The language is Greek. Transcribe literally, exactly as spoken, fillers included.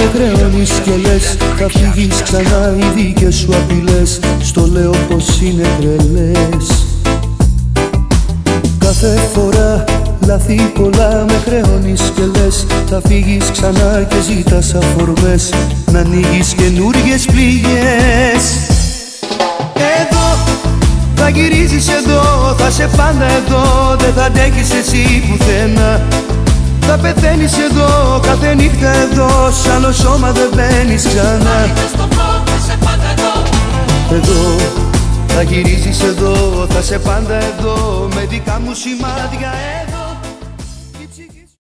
με χρεώνεις και λες θα φύγεις ξανά, οι δικές σου απειλές στο λέω πως είναι τρελές. Κάθε φορά λάθη πολλά με χρεώνεις και λες θα φύγεις ξανά και ζητάς αφορμές να ανοίγεις καινούριες πληγές. Εδώ θα γυρίζεις, εδώ θα σε πάντα εδώ, δεν θα αντέχεις εσύ πουθενά. Θα πεθαίνεις εδώ, κάθε νύχτα εδώ, σ' άλλο σώμα δεν μπαίνεις ξανά. Εδώ θα γυρίζεις, εδώ θα σε πάντα εδώ, με δικά μου σημάδια εδώ.